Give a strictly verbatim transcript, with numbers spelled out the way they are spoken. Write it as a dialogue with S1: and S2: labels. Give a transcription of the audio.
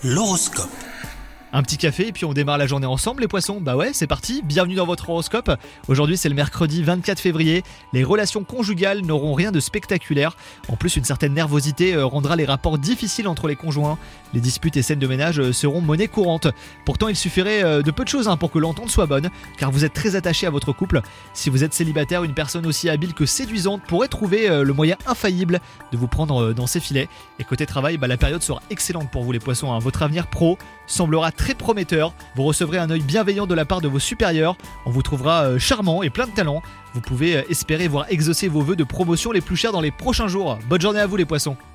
S1: L'horoscope.
S2: Un petit café et puis on démarre la journée ensemble les poissons. Bah ouais, c'est parti, bienvenue dans votre horoscope. Aujourd'hui c'est le mercredi vingt-quatre février. Les relations conjugales n'auront rien de spectaculaire. En plus, une certaine nervosité rendra les rapports difficiles entre les conjoints. Les disputes et scènes de ménage seront monnaie courante. Pourtant il suffirait de peu de choses pour que l'entente soit bonne, car vous êtes très attaché à votre couple. Si vous êtes célibataire, une personne aussi habile que séduisante pourrait trouver le moyen infaillible de vous prendre dans ses filets. Et côté travail, bah, la période sera excellente pour vous les poissons. Votre avenir pro semblera très prometteur. Vous recevrez un œil bienveillant de la part de vos supérieurs. On vous trouvera charmant et plein de talent. Vous pouvez espérer voir exaucer vos vœux de promotion les plus chers dans les prochains jours. Bonne journée à vous les poissons.